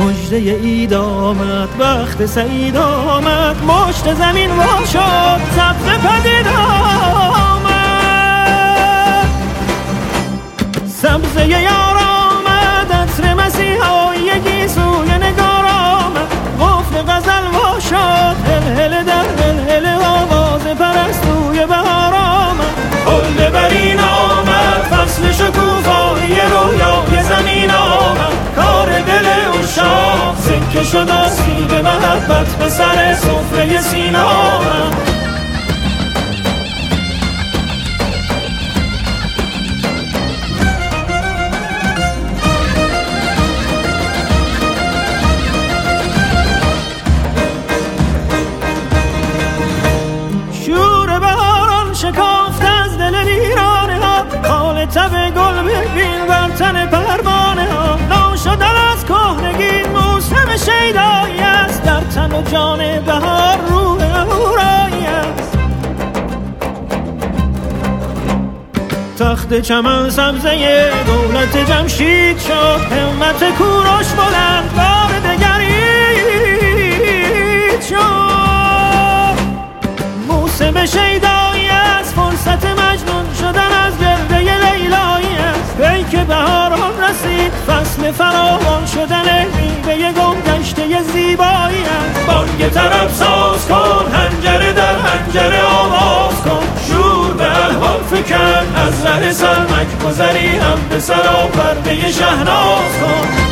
مژده عید آمد، وقت سعید آمد، مشت زمین وا شد، سبز پدید آمد. سبزه یار آمد، عطر مسیحایی سوی نگار آمد، قفل غزل وا شد، هل در هل آواز پرستوی بهار آمد. حل برین آمد، فصل شکوفایی رویای زمین آمد، کار دل عشاق سکه شد آسیب محبت به سر سفره سینه آمد. شور بهاران شکافت از دل ویرانه ها، خال تب گل ببین بر تن پروانه ها. ناشدن از کهنگی موسم شیدایی است، در تن و جان بهار روح اهورایی است. تخت چمن سبزه دولت جمشید شد، همت کوروش بلند بار دگرید شد. موسم شیدایی است، فرصت مجنون شدن از گرده لیلایی است. پیک بهاران رسید، فصل فراوان شدن میوه گم گشته زیبایی است. بانگ طرب ساز کن، حنجره در حنجره آواز کن، شور به احوال فکن، از ره سرمک گذری هم به سر و پرده شهناز کن.